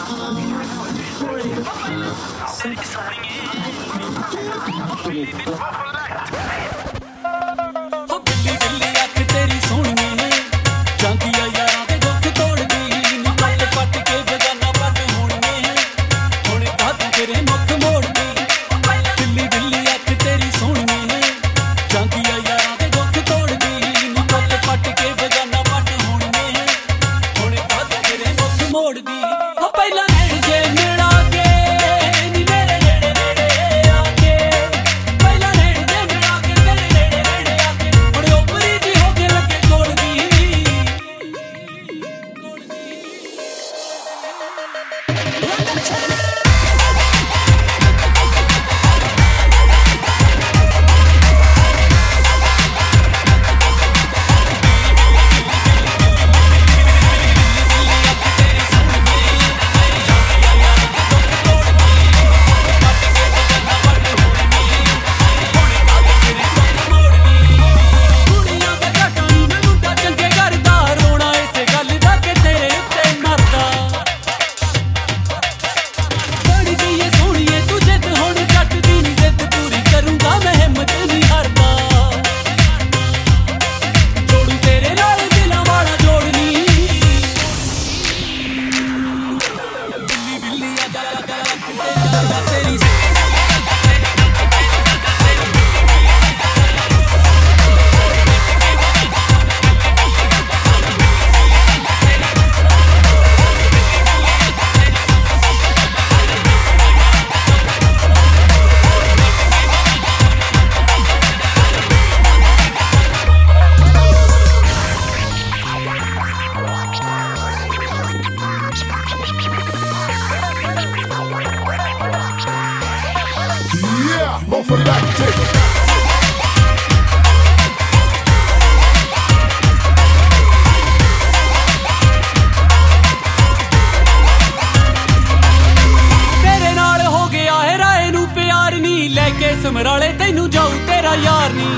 ਸਮਰਾਲੇ ਤੈਨੂੰ ਜਾਊ ਤੇਰਾ ਯਾਰ ਨੀ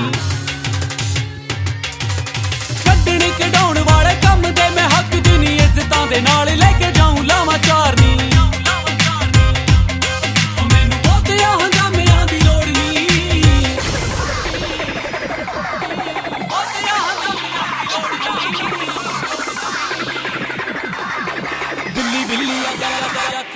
ਕੱਢਣ ਕਢਾਉਣ ਵਾਲੇ ਕੰਮ ਦੇ ਮੈਂ ਹੱਕ ਦੀ ਨੀ ਇੱਜ਼ਤਾਂ ਦੇ ਨਾਲ ਲੈ ਕੇ ਜਾਊ ਲਾਵਾਂ ਚਾਰ ਨੀ ਮੈਨੂੰ ਬਹੁਤਿਆਂ ਹੰਗਾਮਿਆਂ ਦੀ ਲੋੜ ਨੀ ਬਹੁਤਿਆਂ ਹੰਗਾਮਿਆਂ ਦੀ ਲੋੜ ਨੀ ਦਿੱਲੀ ਦਿੱਲੀ ਆ